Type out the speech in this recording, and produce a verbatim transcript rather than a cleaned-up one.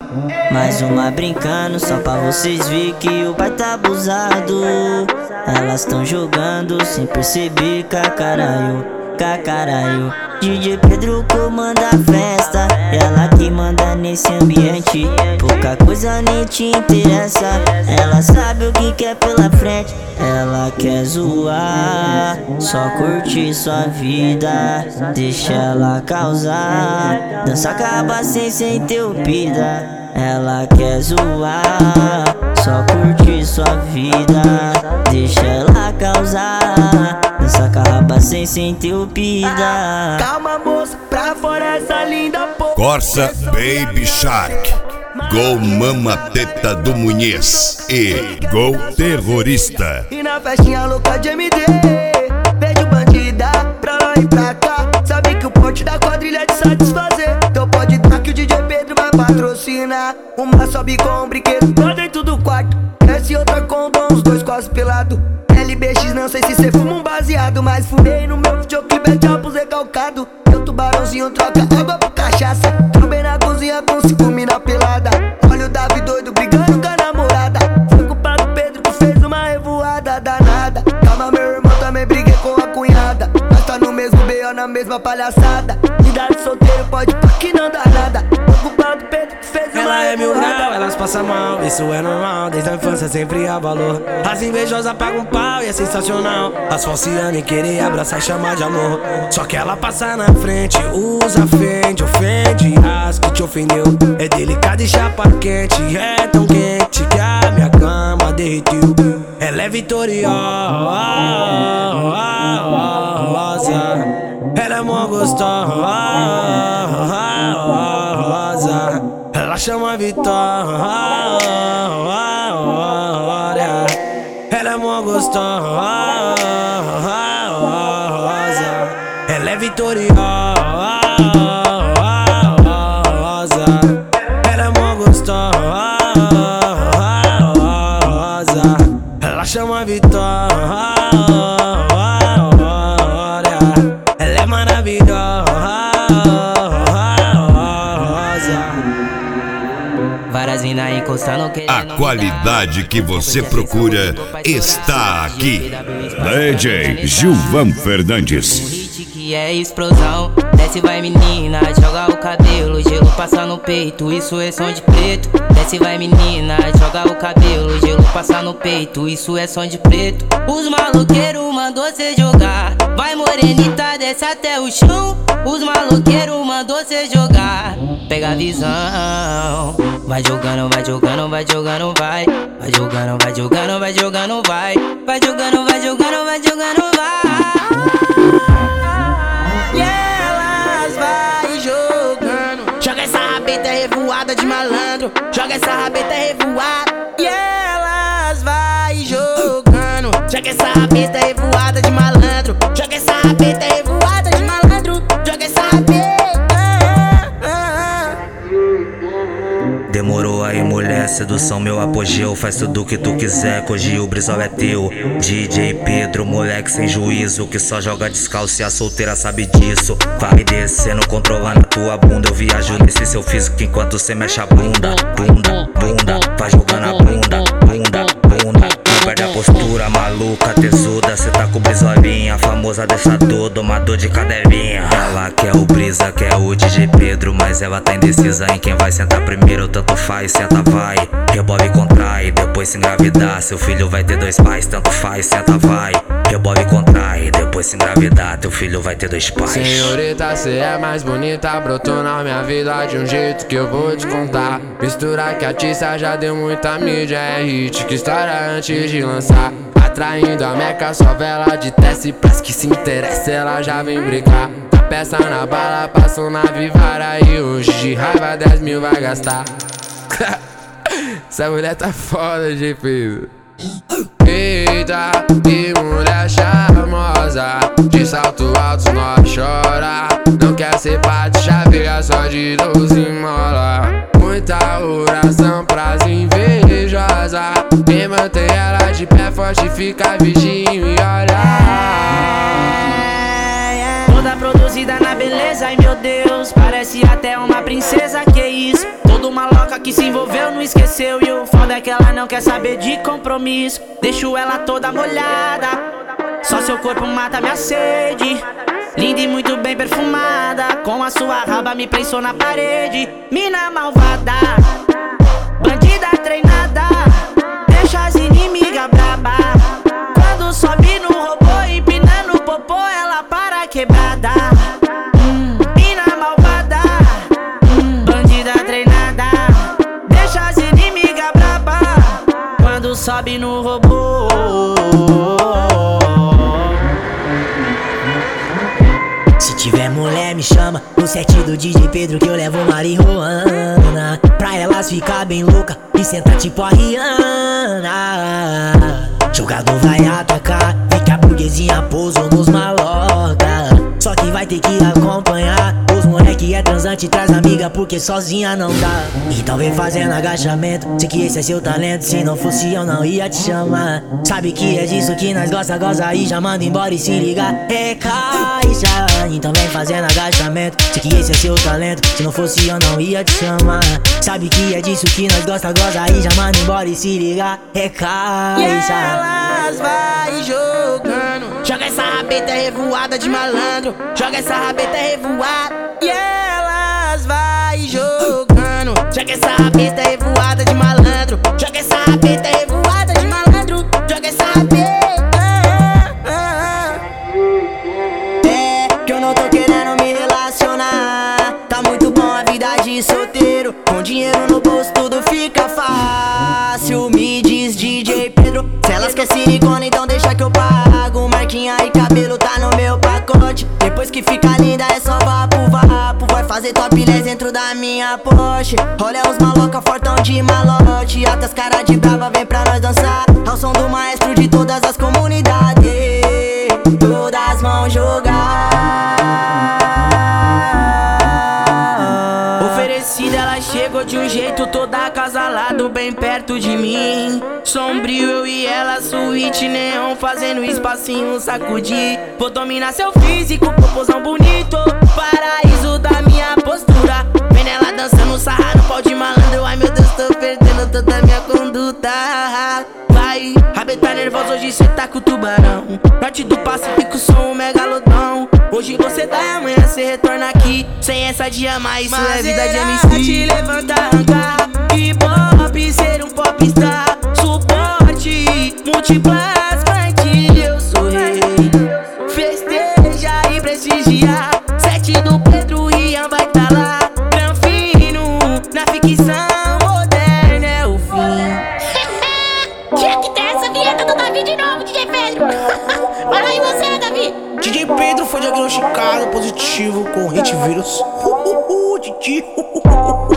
Mais uma brincando, só pra vocês verem que o pai tá abusado. Elas tão jogando sem perceber, cacaralho, cacaralho. D J Pedro comanda a festa, ela que manda nesse ambiente. Pouca coisa nem te interessa, ela sabe o que quer pela frente. Ela quer zoar, só curtir sua vida, deixa ela causar. Dança acaba sem ser interrompida. Ela quer zoar, só curtir sua vida, deixa ela causar. Dança acaba sem ser interrompida. Calma moça, pra fora essa linda porra. Corsa Baby Shark, Gol Mama Teta do Munhez e Gol Terrorista. E na festinha louca de M D, vejo bandida pra lá e pra cá. Sabe que o ponte da quadrilha é de satisfazer. Então pode dar que o D J Pedro vai patrocinar. Uma sobe com um brinquedo pra dentro do quarto, desce outra com dom, os dois quase pelado. L B X, não sei se cê fuma um baseado, mas fumei no meu videoclipe, é tchau recalcado. Meu tubarãozinho troca água por cachaça. Trombei na cozinha com cinco mina pelada. Olha o Davi doido brigando com a namorada. Foi culpa do Pedro que fez uma revoada danada. Calma meu irmão, também briguei com a cunhada. Nós tá no mesmo B O, na mesma palhaçada. Idade solteiro pode pá que não dá nada. Foi culpa do Pedro que fez uma Ela é mil revoada. grau, elas passam mal, isso é normal. Desde a infância sempre há valor. As invejosas pagam pau e é sensacional. As falciane querer abraçar e chamar de amor. Só que ela passa na frente, usa, ofende, ofende as que te ofendeu. É delicada e chapa quente, é tão quente que a minha cama derretiu. Ela é vitoriosa, ela é mó gostosa, ela chama Vitória. Ela é mó gostosa, ela é vitoriosa. Ela é mó gostosa, ela chama Vitória. Ela é maravilhosa. Várias mina encostando querendo. A qualidade que você procura está aqui. D J Gilvan Fernandes. Que é explosão, desce vai menina, joga o cabelo, gelo passa no peito, isso é som de preto. Desce vai menina, joga o cabelo, gelo passa no peito, isso é som de preto. Os maloqueiros mandou cê jogar, vai morenita, desce até o chão. Os maloqueiros mandou cê jogar, pega a visão. Vai jogando, vai jogando, vai jogando, vai. Vai jogando, vai jogando, vai jogando, vai. Vai jogando, vai jogando, vai jogando, vai. E elas vai jogando. Joga essa rabeta revoada de malandro. Joga essa rabeta revoada. E elas vai jogando. Joga essa rabeta revoada de malandro. Joga essa rabeta revoada de malandro. Joga essa rabeta. Demorou aí, mulher, sedução, meu apogeu. Faz tudo o que tu quiser, que hoje o brisol é teu. D J Pedro, moleque sem juízo, que só joga descalço e a solteira sabe disso. Vai descendo, controlando a tua bunda. Eu viajo nesse seu físico enquanto cê mexe a bunda. Bunda, bunda, vai jogando a bunda. Bunda, bunda, não perde a postura, maluca, tesuda. Cê tá com brisolinha, famosa dançador, domador de cadelinha. Ela quer o brisa, quer o D J Pedro, mas ela tá indecisa em quem vai sentar primeiro. Tanto faz, senta vai, rebola e contrai, depois se engravidar. Seu filho vai ter dois pais, tanto faz, senta vai, rebola e contrai, depois se engravidar. Teu filho vai ter dois pais. Senhorita, cê é mais bonita, brotou na minha vida de um jeito que eu vou te contar. Mistura que a artista já deu muita mídia, é hit, que história antes de lançar. Atraindo a meca, só vela de teste, pras que se interessa ela já vem brigar. Tá peça na bala, passou na Vivara e hoje de raiva dez mil vai gastar. Essa mulher tá foda, G P. Eita, que mulher charmosa, de salto alto nós chora. Não quer ser parte, chaveira só de doze mola. Muita oração pras invejosas. Quem mantém ela de pé forte fica vigia e olha. Toda produzida na beleza, ai meu Deus, parece até uma princesa, que isso? Toda uma louca que que se envolveu, não esqueceu. E o foda é que ela não quer saber de compromisso. Deixo ela toda molhada, só seu corpo mata minha sede. Linda e muito bem perfumada, com a sua raba me prensou na parede. Mina malvada, bandida treinada, deixa as inimigas braba. Quando sobe no robô, empinando o popô, ela para quebrada. hum, Mina malvada, hum, bandida treinada, deixa as inimigas braba. Quando sobe no robô. Se tiver mulher me chama no set do D J Pedro que eu levo marihuana, pra elas ficar bem louca e sentar tipo a Rihanna. Jogador vai atacar, vem que a burguesinha pousou nos maloca. Só que vai ter que acompanhar os moleque é transante, traz amiga porque sozinha não dá. Então vem fazendo agachamento, sei que esse é seu talento. Se não fosse eu não ia te chamar. Sabe que é disso que nós gosta, goza aí, já manda embora e se liga, é caixa. Então vem fazendo agachamento, sei que esse é seu talento. Se não fosse eu não ia te chamar. Sabe que é disso que nós gosta, goza aí, já manda embora e se liga, é caixa. E elas vai jogando, joga essa rabeta revoada de malandro, joga essa rabeta revoada. E elas vai jogando, joga essa rabeta revoada de malandro, joga essa rabeta revoada de malandro, joga essa rabeta. É que eu não tô querendo me relacionar, tá muito bom a vida de solteiro. Com dinheiro no bolso tudo fica fácil, me diz D J Pedro. Se elas quer silicone então deixa que eu pago. Marquinha e cabelo tá no meu pacote. Depois que fica linda é só vapo, vapo. Vai fazer topless dentro da minha Porsche. Olha os maloca fortão de malote, até as cara de brava vem pra nós dançar ao som do maestro de todas as comunidades. Todas vão jogar. Oferecida ela chegou de um jeito todo acasalado, bem perto de mim. Sombrio eu e ela, suíte neon, fazendo espacinho sacudir. Vou dominar seu físico, popozão bonito, paraíso da minha postura. Vem ela dançando sarra no pau de malandro. Ai meu Deus, tô perdendo toda a minha conduta. Vai, rabeta nervosa, hoje cê tá com o tubarão. Norte do Pacífico, sou um megalodão. Hoje você dá, amanhã cê retorna aqui. Sem essa de amar, isso é vida de M C. Te levanta, arrancar, hip-hop, ser um popstar. Suporte, múltiplas frentes, eu sou rei. Festeja e prestigiar. Sete do Pedro, Rian vai tá lá. Granfino, na ficção moderna é o fim. Tinha que ter essa vinheta do Davi de novo, D J Pedro. Fala aí você, Davi. D J Pedro foi diagnosticado positivo com hit vírus. Didi.